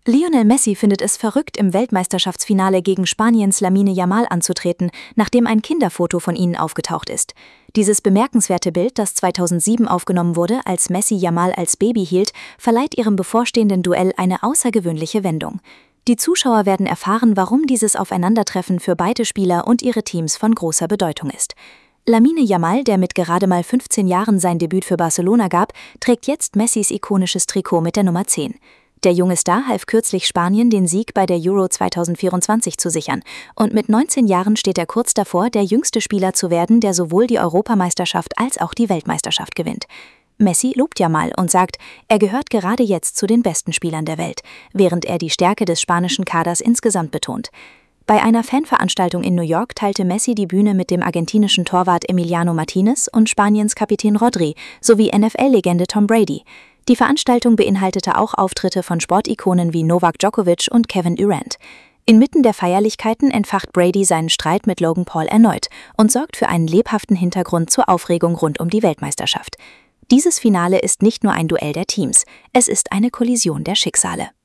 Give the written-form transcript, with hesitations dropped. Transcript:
Lionel Messi findet es verrückt, im Weltmeisterschaftsfinale gegen Spaniens Lamine Yamal anzutreten, nachdem ein Kinderfoto von ihnen aufgetaucht ist. Dieses bemerkenswerte Bild, das 2007 aufgenommen wurde, als Messi Yamal als Baby hielt, verleiht ihrem bevorstehenden Duell eine außergewöhnliche Wendung. Die Zuschauer werden erfahren, warum dieses Aufeinandertreffen für beide Spieler und ihre Teams von großer Bedeutung ist. Lamine Yamal, der mit gerade mal 15 Jahren sein Debüt für Barcelona gab, trägt jetzt Messis ikonisches Trikot mit der Nummer 10. Der junge Star half kürzlich Spanien, den Sieg bei der Euro 2024 zu sichern. Und mit 19 Jahren steht er kurz davor, der jüngste Spieler zu werden, der sowohl die Europameisterschaft als auch die Weltmeisterschaft gewinnt. Messi lobt Yamal und sagt, er gehört gerade jetzt zu den besten Spielern der Welt, während er die Stärke des spanischen Kaders insgesamt betont. Bei einer Fanveranstaltung in New York teilte Messi die Bühne mit dem argentinischen Torwart Emiliano Martinez und Spaniens Kapitän Rodri sowie NFL-Legende Tom Brady. Die Veranstaltung beinhaltete auch Auftritte von Sportikonen wie Novak Djokovic und Kevin Durant. Inmitten der Feierlichkeiten entfacht Brady seinen Streit mit Logan Paul erneut und sorgt für einen lebhaften Hintergrund zur Aufregung rund um die Weltmeisterschaft. Dieses Finale ist nicht nur ein Duell der Teams, es ist eine Kollision der Schicksale.